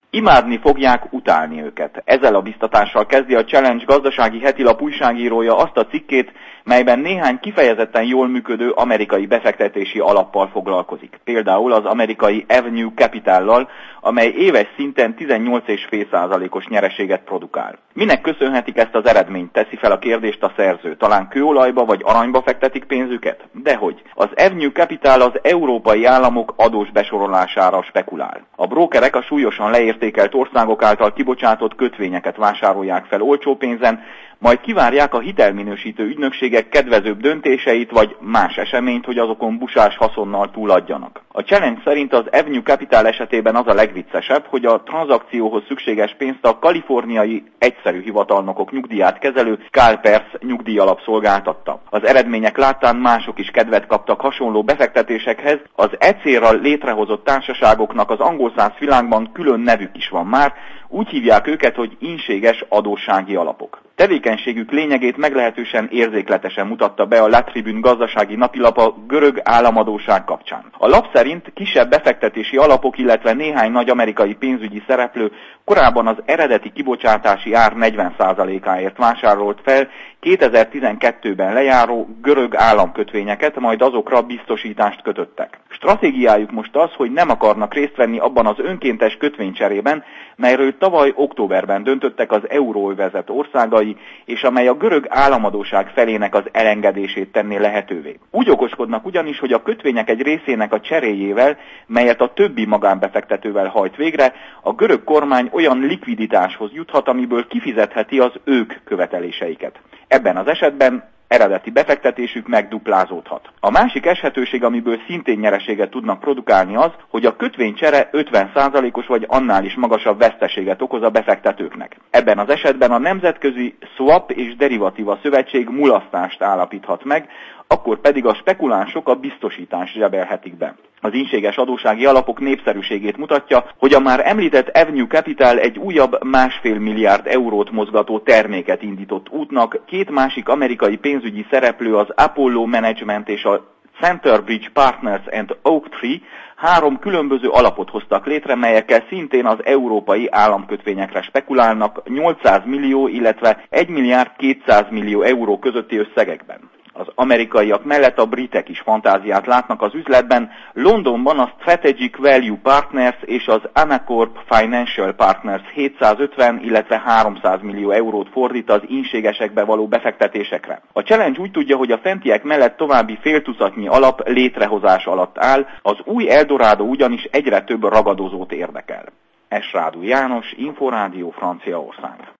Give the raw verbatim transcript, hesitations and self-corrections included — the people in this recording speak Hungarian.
Imádni fogják, utálni őket. Ezzel a biztatással kezdi a Challenge gazdasági hetilap újságírója azt a cikkét, melyben néhány kifejezetten jól működő amerikai befektetési alappal foglalkozik. Például az amerikai Avenue Capitallal, amely éves szinten tizennyolc egész öt százalékos nyereséget produkál. Minek köszönhetik ezt az eredményt, teszi fel a kérdést a szerző. Talán kőolajba vagy aranyba fektetik pénzüket? Dehogy. Az Avenue Capital az európai államok adós besorolására spekulál. A brókerek a súlyosan leértékelt országok által kibocsátott kötvényeket vásárolják fel olcsó pénzen, majd kivárják a hitelminősítő ügynökségek kedvezőbb döntéseit vagy más eseményt, hogy azokon busás haszonnal túladjanak. A Challenge szerint az Avenue Capital esetében az a legviccesebb, hogy a tranzakcióhoz szükséges pénzt a kaliforniai egyszerű hivatalnokok nyugdíját kezelő CalPERS nyugdíjalap szolgáltatta. Az eredmények láttán mások is kedvet kaptak hasonló befektetésekhez, az e célra létrehozott társaságoknak az angol száz világban külön nevük is van már, úgy hívják őket, hogy ínséges adóssági alapok. Tevékenységük lényegét meglehetősen érzékletesen mutatta be a La Tribune gazdasági napilap a görög államadósság kapcsán. A lap szerint kisebb befektetési alapok, illetve néhány nagy amerikai pénzügyi szereplő korábban az eredeti kibocsátási ár negyven százalékáért vásárolt fel kétezer-tizenkettőben lejáró görög államkötvényeket, majd azokra biztosítást kötöttek. Stratégiájuk most az, hogy nem akarnak részt venni abban az önkéntes kötvénycserében, melyről tavaly októberben döntöttek az euróövezet országai, és amely a görög államadósság felének az elengedését tenné lehetővé. Úgy okoskodnak ugyanis, hogy a kötvények egy részének a cseréjével, melyet a többi magánbefektetővel hajt végre, a görög kormány olyan likviditáshoz juthat, amiből kifizetheti az ők követeléseiket. Ebben az esetben eredeti befektetésük megduplázódhat. A másik eshetőség, amiből szintén nyereséget tudnak produkálni az, hogy a kötvénycsere ötven százalékos vagy annál is magasabb veszteséget okoz a befektetőknek. Ebben az esetben a Nemzetközi Swap és Derivatíva Szövetség mulasztást állapíthat meg, akkor pedig a spekulánsok a biztosítást zsebelhetik be. Az ínséges adóssági alapok népszerűségét mutatja, hogy a már említett Avenue Capital egy újabb másfél milliárd eurót mozgató terméket indított útnak, két másik amerikai pénzügyi szereplő, az Apollo Management és a Centerbridge Partners and Oaktree három különböző alapot hoztak létre, melyekkel szintén az európai államkötvényekre spekulálnak nyolcszáz millió, illetve egy milliárd kétszáz millió euró közötti összegekben. Az amerikaiak mellett a britek is fantáziát látnak az üzletben. Londonban a Strategic Value Partners és az Anacorp Financial Partners hétszázötven, illetve háromszáz millió eurót fordít az ínségesekbe való befektetésekre. A Challenge úgy tudja, hogy a fentiek mellett további fél tucatnyi alap létrehozás alatt áll, az új Eldorado ugyanis egyre több ragadozót érdekel. Es. Rádu János, Inforádió, Franciaország.